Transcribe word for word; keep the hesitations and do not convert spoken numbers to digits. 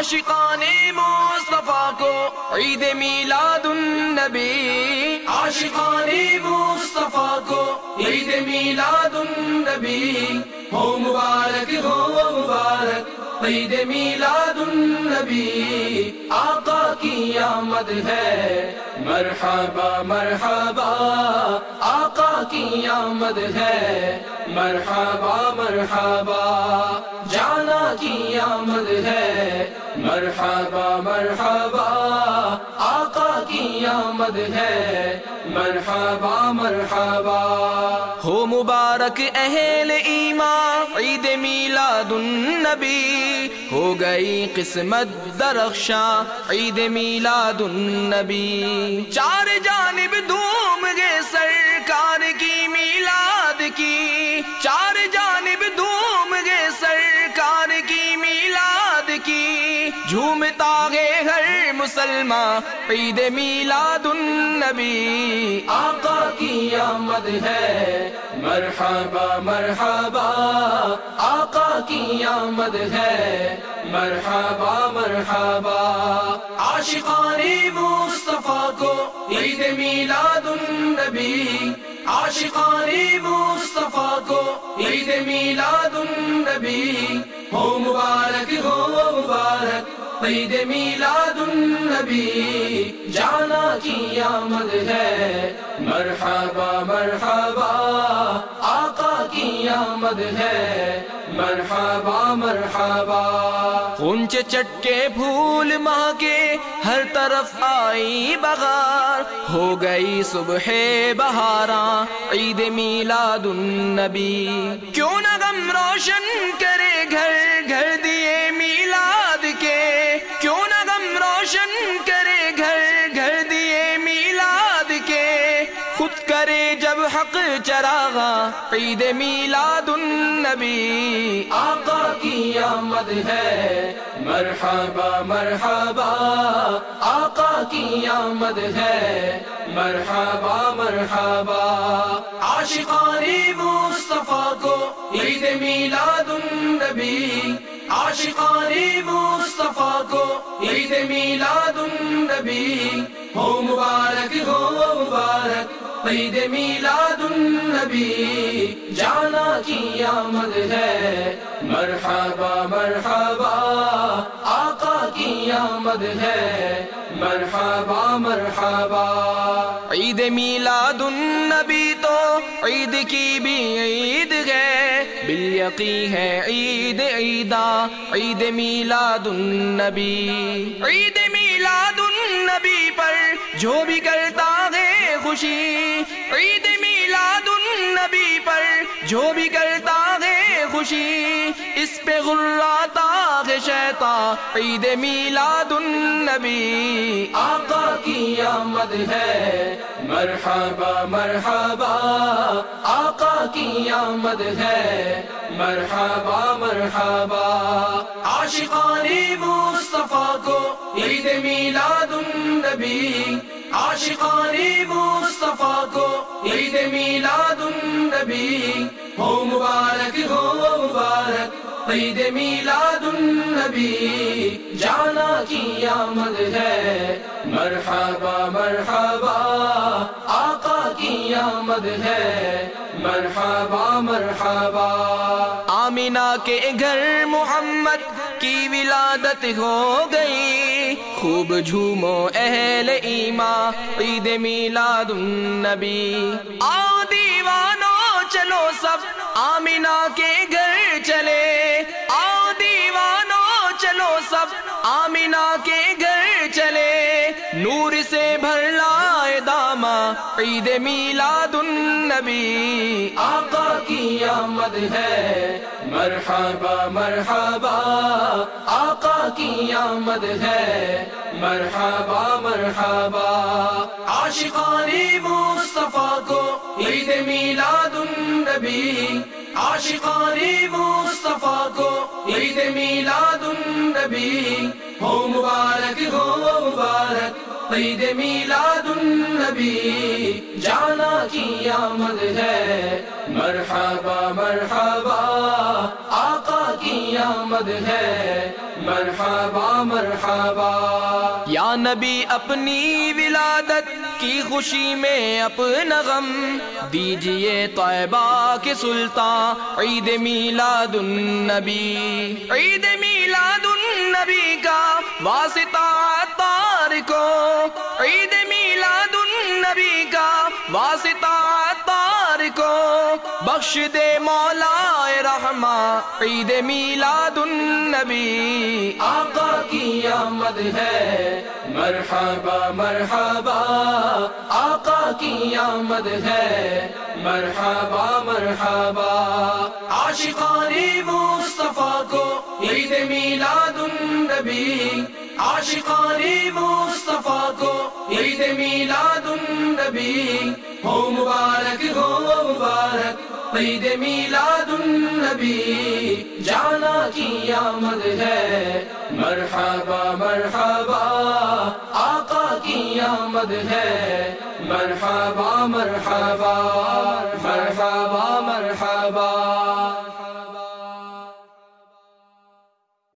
عاشقان مصطفیٰ کو عید میلاد النبی، عاشقان مصطفیٰ کو عید میلاد النبی، ہو مبارک ہو مبارک عید میلاد النبی، آقا کی آمد ہے مرحبا مرحبا، آقا کی آمد ہے مرحبا مرحبا، جانا کی آمد ہے مرحبا مرحبا، آقا کی آمد ہے مرحبا مرحبا۔ ہو مبارک اہل ایمان عید میلاد النبی، ہو گئی قسمت درخشاں عید میلاد النبی، چار جانب دھوم گے سرکار کی میلاد کی، چار جانب دھوم گے سرکار کی میلاد کی، جھومتا ہے ہر مسلمان عید میلاد النبی، آقا کی آمد ہے مرحبا مرحبا، آقا کی آمد ہے مرحبا مرحبا، عاشقان مصطفیٰ کو عید میلاد النبی، عاشقان مصطفیٰ کو عید میلاد النبی، ہو مبارک ہو مبارک عید میلاد النبی، جانا کی آمد ہے مرحبا مرحبا، آقا کی آمد ہے مرحبا مرحبا، غنچ چٹکے پھول ماہ کے ہر طرف آئی بہار، ہو گئی صبح بہاراں عید میلاد النبی، کیوں نہ غم روشن کرے گھر گھر دیے میلاد کے، کیوں نہ غم روشن کرے گھر گھر دیے میلاد کے، خود کرے جب حق چراغاں عید میلاد النبی، آقا کی آمد ہے مرحبا مرحبا، آقا کی آمد ہے مرحبا مرحبا، عاشقان مصطفیٰ کو عید میلاد النبی، عاشقان مصطفیٰ کو عید میلاد النبی، ہو مبارک ہو مبارک عید میلاد النبی، جانا کی آمد ہے مرحبا مرحبا، آقا کی آمد ہے مرحبا مرحبا، عید میلاد النبی تو عید کی بھی عید ہے، بالیقین ہے عید عیدا عید میلاد النبی، عید میلاد النبی پر جو بھی کرتا ہے خوشی، عید میلاد النبی پر جو بھی کرتا ہے خوشی، اس پہ غراتا ہے شیطان عید میلاد النبی، آقا کی آمد ہے مرحبا مرحبا، آقا کی آمد ہے مرحبا مرحبا، عاشقان مصطفیٰ کو عید میلاد النبی، عاشقان مصطفیٰ کو عید میلاد النبی، ہو مبارک ہو مبارک عید میلاد النبی، جانا کی آمد ہے مرحبا مرحبا، آقا کی آمد ہے مرحبا مرحبا، آمینہ کے گھر محمد کی ولادت ہو گئی، خوب جھومو اہل ایمان عید میلاد النبی، آؤ دیوانو چلو سب آمینہ کے گھر چلے، آؤ دیوانو چلو سب آمینہ کے گھر چلے، نور سے بھر لائے دامہ عید میلاد النبی، آقا کی آمد ہے مرحبا مرحبا، آقا کی آمد ہے مرحبا مرحبا، عاشقان مصطفیٰ کو عید میلاد النبی، عاشقان مصطفیٰ کو عید میلاد النبی، ہو مبارک ہو مبارک عید میلاد النبی، جانا کی آمد ہے مرحبا مرحبا، آقا کی آمد ہے، مرحبا مرحبا۔ یا نبی اپنی ولادت کی خوشی میں اپنا غم دیجئے طیبہ کے سلطان عید میلاد النبی، عید میلاد النبی کا واسطہ عطار کو، عید میلاد النبی کا واسطہ عطار کو بخش دے مولا رحماں عید میلاد النبی۔ آقا کی آمد ہے، مرحبا مرحبا، آقا کی آمد ہے، مرحبا مرحبا۔ عاشقان مصطفیٰ کو عید میلاد النبی، عاشقان مصطفیٰ کو عید میلاد النبی، ہو مبارک ہو مبارک عید میلاد النبی۔ جانا کی آمد ہے، مرحبا مرحبا، آقا کی آمد ہے، مرحبا مرحبا، مرحبا مرحبا۔